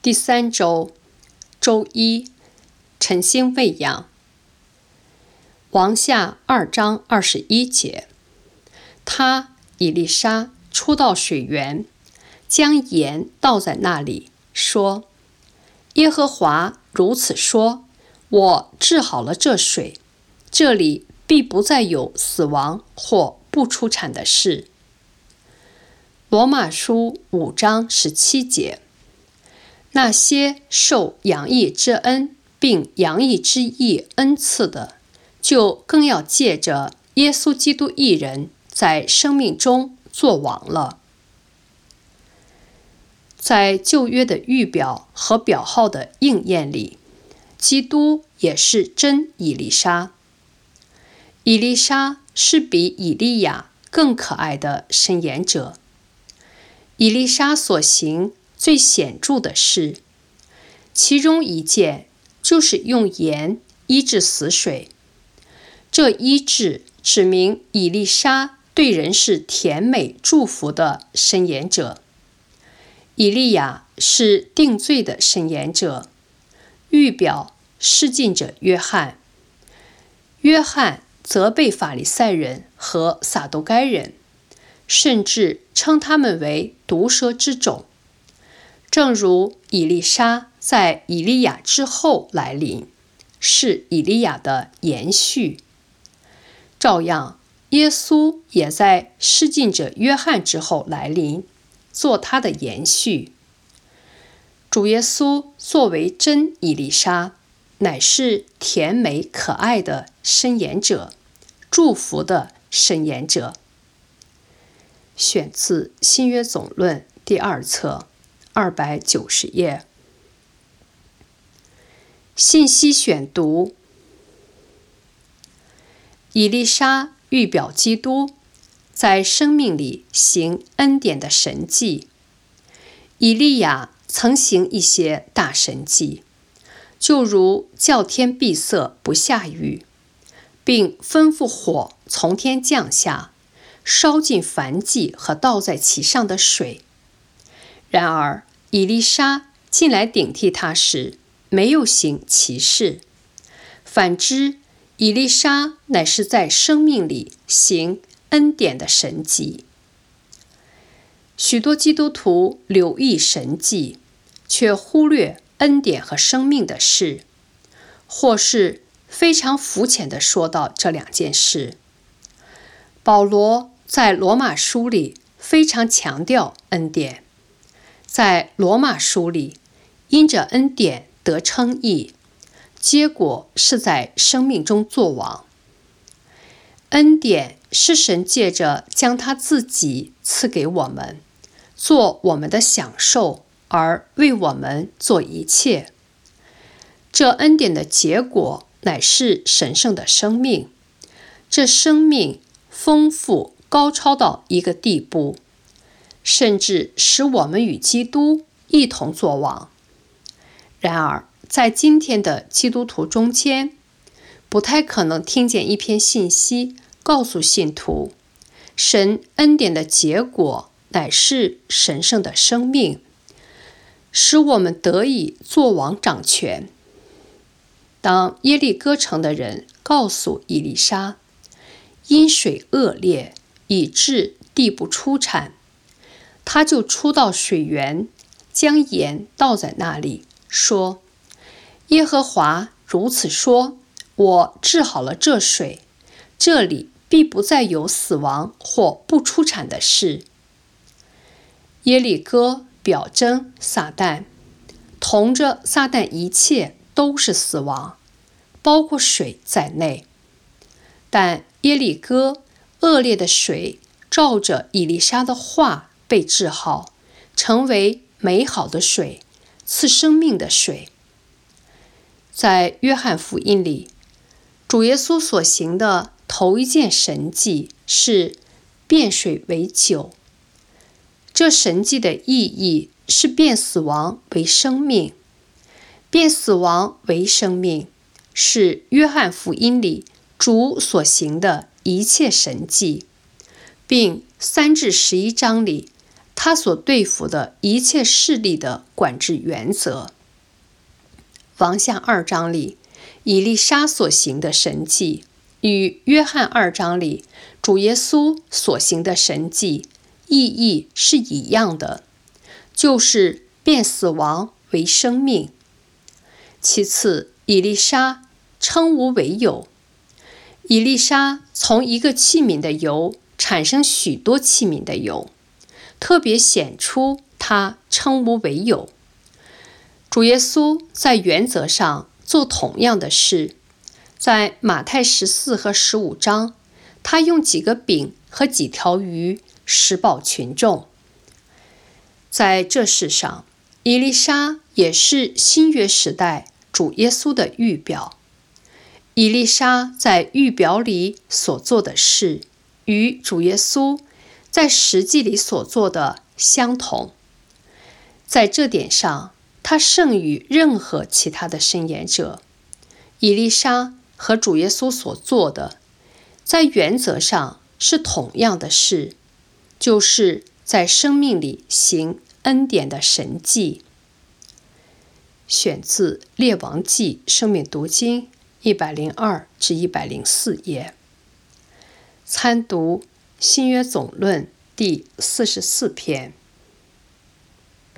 第3周，周一，晨星喂养。王下2章21节，他以利沙出到水源，将盐倒在那里，说：耶和华如此说，我治好了这水，这里必不再有死亡或不出产的事。罗马书5章17节，那些受洋溢之恩并洋溢之义恩赐的，就更要借着耶稣基督一人在生命中作王了。在旧约的预表和表号的应验里，基督也是真以利沙。以利沙是比以利亚更可爱的申言者。以利沙所行最显著的事，其中一件就是用盐医治死水。这医治指明以利沙对人是甜美祝福的申言者。以利亚是定罪的申言者，预表示尽者约翰。约翰责备法利赛人和撒都该人，甚至称他们为毒蛇之种，正如以利沙在以利亚之后来临，是以利亚的延续。照样，耶稣也在施浸者约翰之后来临，做他的延续。主耶稣作为真以利沙，乃是甜美可爱的申言者，祝福的申言者。选自新约总论第2册290页。信息选读：以利沙预表基督，在生命里行恩典的神迹。以利亚曾行一些大神迹，就如叫天闭塞不下雨，并吩咐火从天降下，烧尽燔祭和倒在其上的水。然而以利沙进来顶替他时，没有行奇事，反之，以利沙乃是在生命里行恩典的神迹。许多基督徒留意神迹，却忽略恩典和生命的事，或是非常肤浅地说到这2件事。保罗在罗马书里非常强调恩典，在罗马书里，因着恩典得称义，结果是在生命中作王。恩典是神借着将他自己赐给我们，做我们的享受，而为我们做一切。这恩典的结果乃是神圣的生命，这生命丰富高超到一个地步，甚至使我们与基督一同作王。然而，在今天的基督徒中间，不太可能听见一篇信息告诉信徒，神恩典的结果乃是神圣的生命，使我们得以作王掌权。当耶利哥城的人告诉以利沙，因水恶劣，以致地不出产，他就出到水源，将盐倒在那里，说：耶和华如此说，我治好了这水，这里必不再有死亡或不出产的事。耶利哥表征撒旦，同着撒旦一切都是死亡，包括水在内。但耶利哥恶劣的水照着以利沙的话被治好，成为美好的水，赐生命的水。在约翰福音里，主耶稣所行的头一件神迹是变水为酒。这神迹的意义是变死亡为生命。变死亡为生命是约翰福音里主所行的一切神迹，并3至11章里他所对付的一切势力的管制原则。王下2章里以利沙所行的神迹，与约翰2章里主耶稣所行的神迹意义是一样的，就是变死亡为生命。其次，以利沙称无为有。以利沙从一个器皿的油产生许多器皿的油，特别显出他称无为有。主耶稣在原则上做同样的事，在马太14和15章，他用几个饼和几条鱼食饱群众。在这世上，以利沙也是新约时代主耶稣的预表。以利沙在预表里所做的事，与主耶稣在实际里所做的相同。在这点上，他胜于任何其他的申言者。以利沙和主耶稣所做的，在原则上是同样的事，就是在生命里行恩典的神迹。选自《列王纪》生命读经102至104页。参读新约总论第44篇。